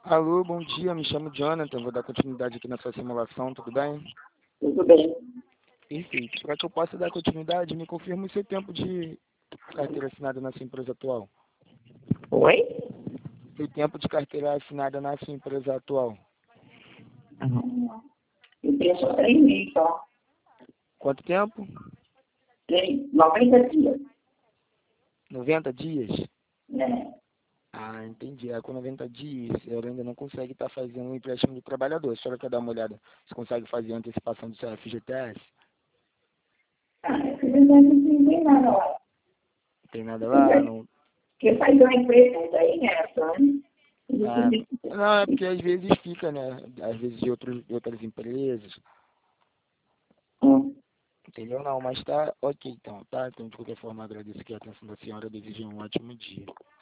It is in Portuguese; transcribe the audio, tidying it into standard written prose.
Alô, bom dia, me chamo Jonathan, vou dar continuidade aqui na sua simulação, tudo bem? Tudo bem. Perfeito. Para que eu possa dar continuidade, me confirma o seu tempo de carteira assinada na sua empresa atual. Oi? Seu tempo de carteira assinada na sua empresa atual. Eu tenho só 3 meses só. Quanto tempo? 90 dias. 90 dias? É. Ah, entendi. Com 90 dias, ela ainda não consegue estar fazendo um empréstimo do trabalhador. A senhora quer dar uma olhada se consegue fazer a antecipação do seu FGTS? Você não tem nada lá. Não tem nada lá? Não. Porque faz uma empresa isso aí, né? Ah, não, é porque às vezes fica, né? Às vezes de outras empresas. Entendeu? Não, mas tá ok então, tá? Então, de qualquer forma, agradeço aqui a atenção da senhora. Desejo um ótimo dia.